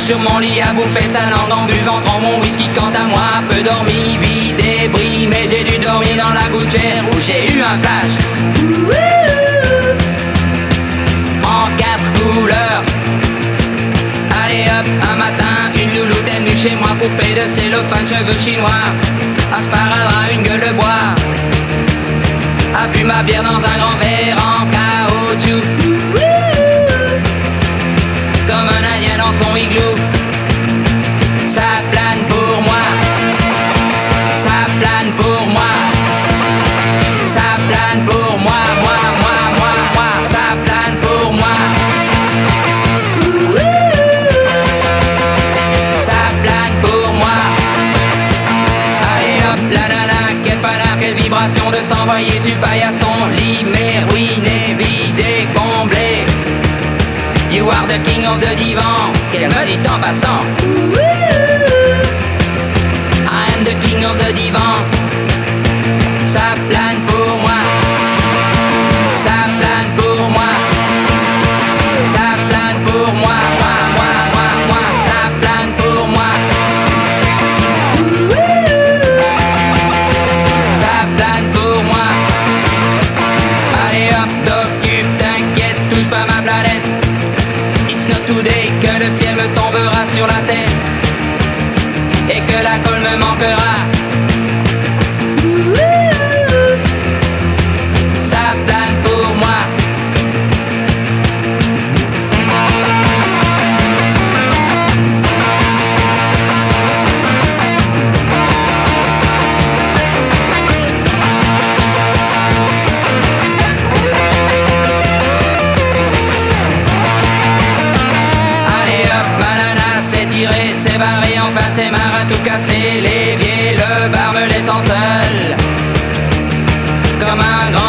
sur mon lit à bouffer sa langue en buvant trop mon whisky. Quant à moi, peu dormi, vie débris, mais j'ai dû dormir dans la gouttière où j'ai eu un flash en 4 couleurs. Allez hop, un matin, une louloute est venue chez moi, poupée de cellophane, cheveux chinois, un sparadrap, une gueule de bois, a bu ma bière dans un grand verre en caoutchouc, comme un indien dans son igloo. Ça plane pour moi, ça plane pour moi, ça plane pour moi, moi, ça plane pour moi. Ça plane pour moi. Allez hop, la nana, quel panard, quelle vibration de s'envoyer sur paillasson. Limé, ruiné, vidé, comblé. You are the king of the divan, qu'elle me dit en passant. I am the king of the divan. Ça plane pour moi, ça plane pour moi, ça plane pour moi, moi, ça plane pour moi. Ça plane pour moi. Allez hop, t'occupe, t'inquiète, touche pas ma planète. It's not today que le ciel me tombera sur la tête et que la colle me manquera. Ça plane pour moi. Allez hop, ma nana s'est tirée, s'est barrée, enfin c'est marre à tout casser. L'évier, le bar me laissant seul, comme un grand